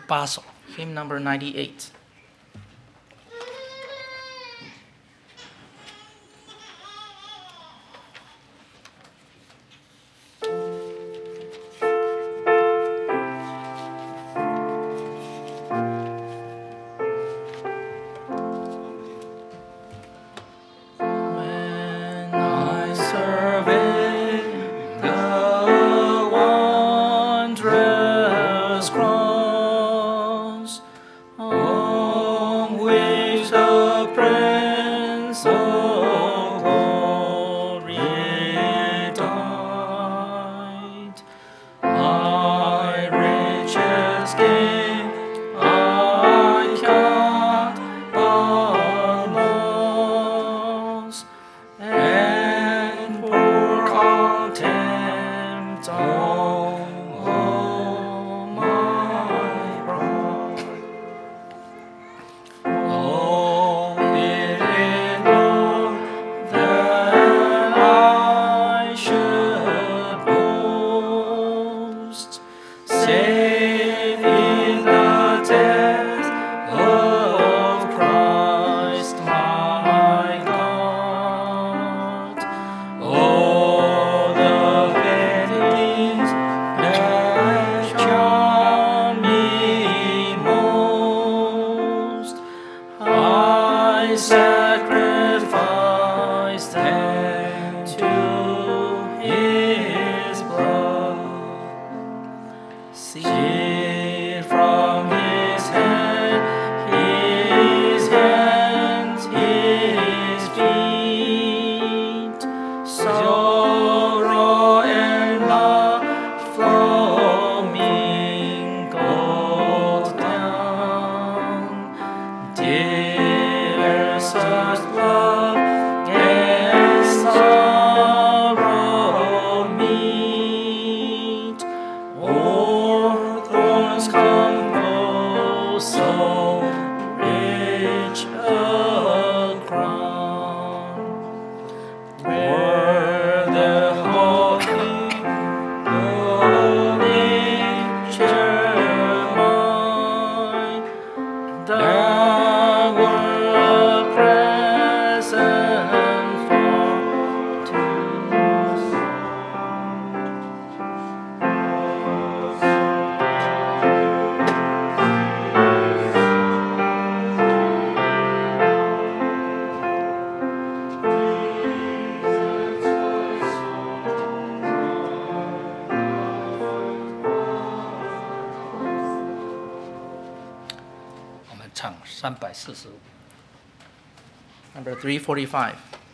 98首。 Hymn number 98. When I survey the wondrous cross on which the Prince of Glory died, my riches gain I count but loss, and pour contempt on my pride. Oh, it is wrong that I should boast, save in the death of Christ my God. Oh, the things that charm me most, I sacrifice them to His blood. See from His hand, His hands, His feet, sorrow and love flow mingled down. Dear such love and sorrow meet, o'er thorns compose so rich a crown. Were the holy nature mine, thou were a present for to 我们唱345。 number 345.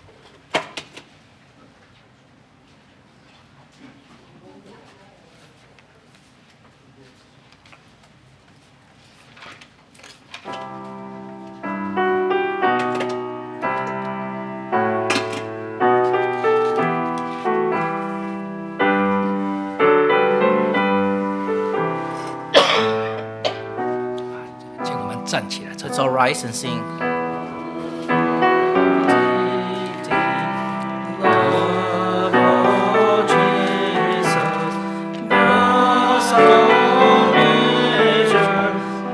站起来， Let's all rise and sing. Love of Jesus, thus our measure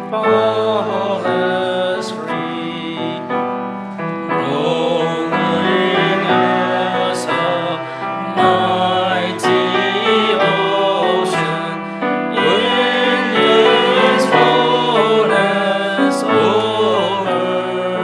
flawless free, rolling as a mighty ocean in His fullness over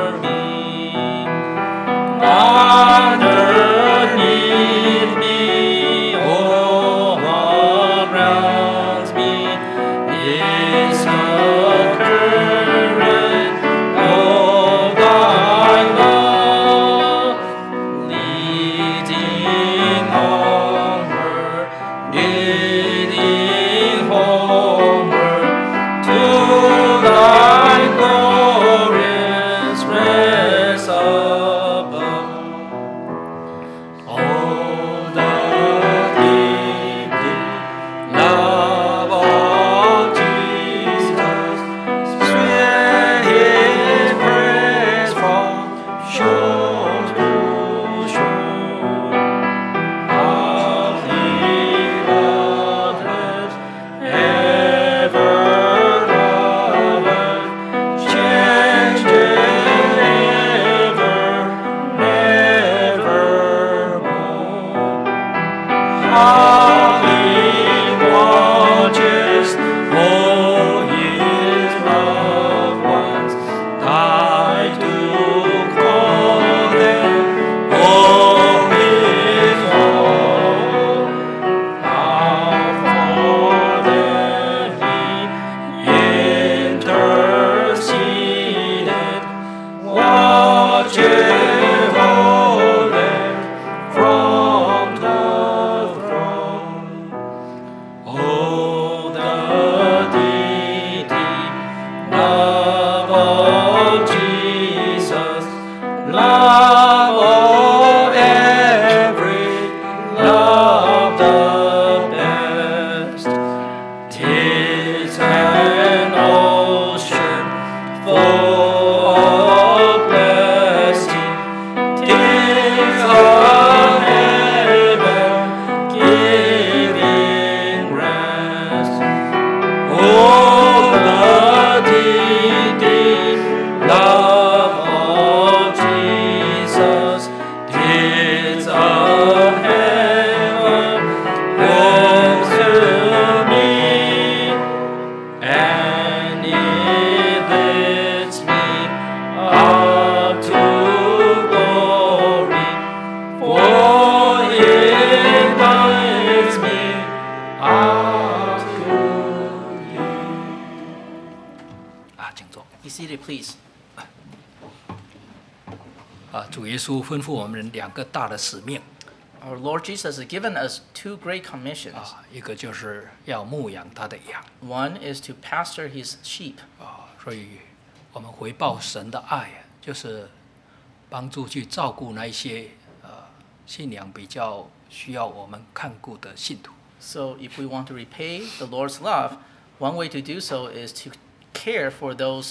seated, please. 主耶稣吩咐我们2个大的使命 Our Lord Jesus has given us 2 great commissions. 一个就是要牧养他的羊 One is to pastor his sheep. 所以我们回报神的爱，就是帮助去照顾那一些信仰比较需要我们看顾的信徒。 So if we want to repay the Lord's love, one way to do so is to care for those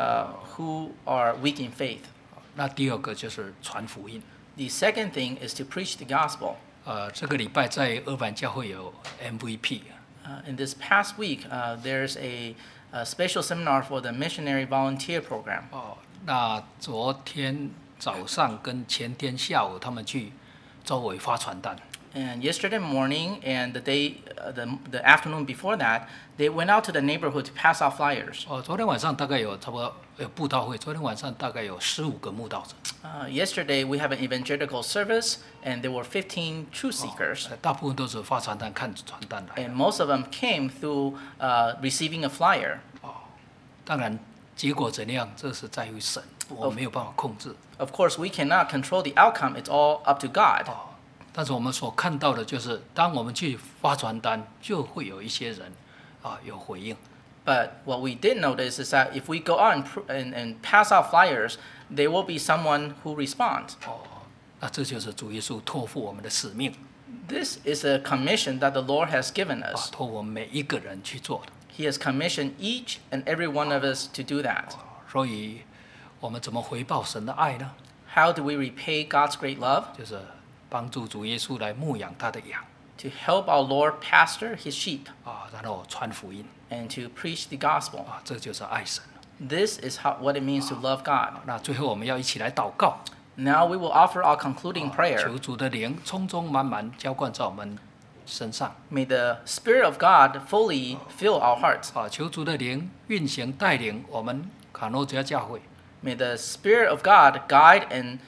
who are weak in faith. 那第2个就是传福音。 The second thing is to preach the gospel. 这个礼拜在俄版教会有 MVP， In this past week, there's a special seminar for the missionary volunteer program. 那昨天早上跟前天下午他们去周围发传单。 And yesterday morning and the day, the afternoon before that, they went out to the neighborhood to pass out flyers. 昨天晚上大概有差不多有布道会，昨天晚上大概有15个慕道者。 Yesterday, we have an evangelical service, and there were 15 truth seekers. 大部分都是发传单看传单来。 And most of them came through receiving a flyer. 当然，结果怎样，这是在于神，我没有办法控制。 Of course, we cannot control the outcome. It's all up to God. 但是我们所看到的就是，当我们去发传单，就会有一些人有回应。 But what we did notice is that if we go out and pass out flyers, there will be someone who responds. 那这就是主耶稣托付我们的使命， This is a commission that the Lord has given us. 托我们每一个人去做的。 He has commissioned each and every one of us to do that. 所以，我们怎么回报神的爱呢？ How do we repay God's great love? 就是帮助主耶稣来牧养他的羊 To help our Lord pastor his sheep 然后传福音 and to preach the gospel. 这就是爱神。 This is what it means to love God. 那最后我们要一起来祷告， Now we will offer our concluding prayer. 求主的灵充充满满浇灌在我们身上 May the Spirit of God fully fill our hearts. 求主的灵运行带领我们卡诺家教会 May the Spirit of God guide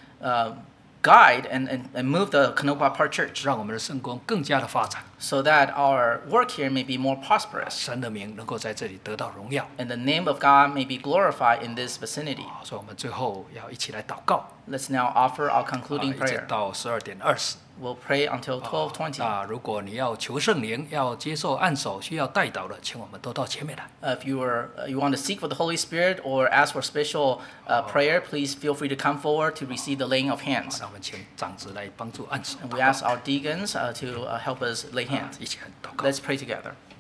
and move the Canopa Park Church 让我们的圣工更加的发展， so that our work here may be more prosperous 神的名能够在这里得到荣耀。 and the name of God may be glorified in this vicinity. 所以我们最后要一起来祷告， Let's now offer our concluding 一直 prayer. 到12:20。 We'll pray until 12:20. 那如果你要求圣灵，要接受按手，需要代祷的，请我们都到前面来。 If you want to seek for the Holy Spirit or ask for special prayer, please feel free to come forward to receive the laying of hands. 那我们请长子来帮助按手。 And we ask our deacons to help us lay hands. 一起来祷告。 Let's pray together.